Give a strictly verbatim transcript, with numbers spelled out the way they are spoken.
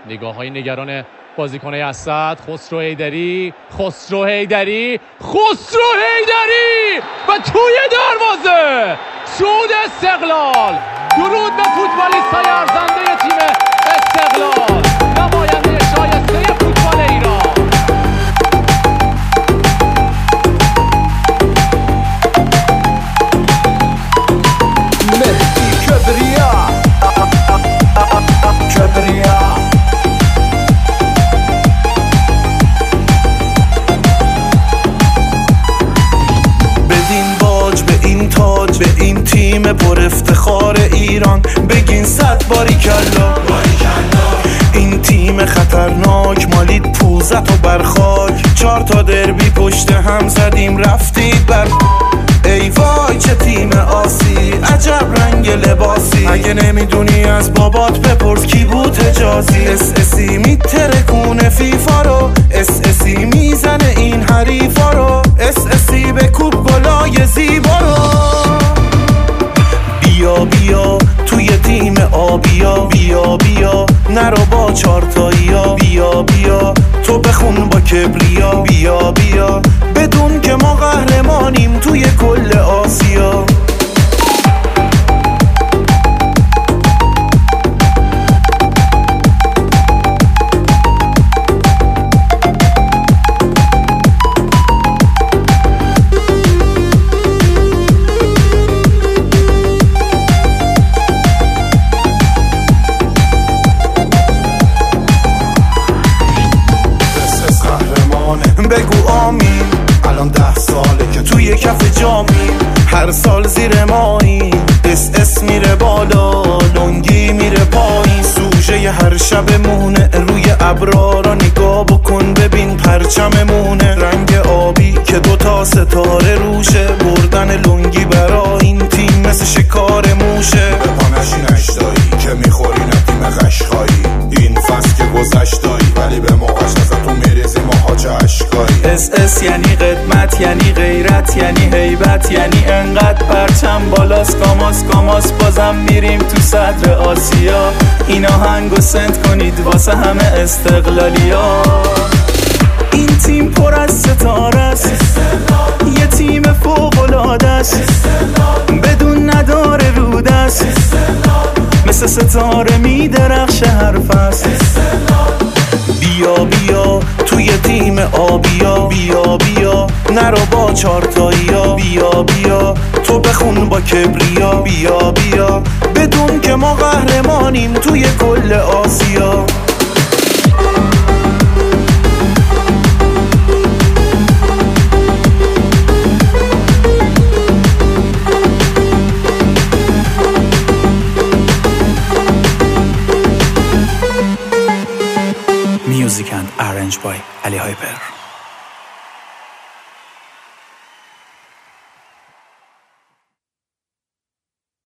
نگاه های نگران بازیکن اسد. خسرو حیدری خسرو حیدری خسرو حیدری و توی دروازه صعود استقلال. درود به فوتبالیست‌های ارزنده تیم استقلال، نماینده شایسته فوتبال ایران. مهدی کبریا کبریا بدین باج به این تاج به این تیم پر افتخار ایران بگین صد باری کلا. این تیم خطرناک مالید پوزت و برخاک، چهار تا دربی پشت هم زدیم رفتید بر. ای وای چه تیم آسی، عجب رنگ لباسی. اگه نمیدونی از بابات بپرس کی بود حجازی. اس اسی میترکونه فیفا رو، اس اسی میزنه این حریفا رو، اس اسی به کوب گلای زیبا رو. بیا بیا توی تیم آبیا، بیا بیا نرو با چارتاییا. بیا بیا تو بخون با کبریا، بیا بیا بدون که ما قهرمانیم توی کل آسیا. بگو آمین، الان ده ساله که توی کف جامیم، هر سال زیر مایی. اس اس میره بالا، لنگی میره پایین، سوژه هر شب مونه روی ابرا را نگاه بکن ببین پرچممونه. رنگ آبی که دوتا ستاره روشه، بردن لنگی برا این تیم مثل شکار موشه. به پانشی نشتایی که میخوری ندیم قشقایی، این فصل که گذشتایی ولی به موقعش ازتون میریزی ماها چه عشقایی. اس اس یعنی قدمت، یعنی غیرت، یعنی هیبت، یعنی انقدر پرچم بالاست. کاماس کاماس بازم میریم تو صدر آسیا. این آهنگو سنت کنید واسه همه استقلالیا. این تیم پر از ستاره است، یه تیم فوق العاده است، بدون نداره رود است، مثل ستاره میدرخشه هر فصل. بیا بیا توی تیم آبیا، بیا بیا نرو با چارتاییا. بیا بیا تو بخون با کبریا، بیا بیا بدون که ما قهرمانیم توی کل آسیا. Music and arranged by Ali Hyper.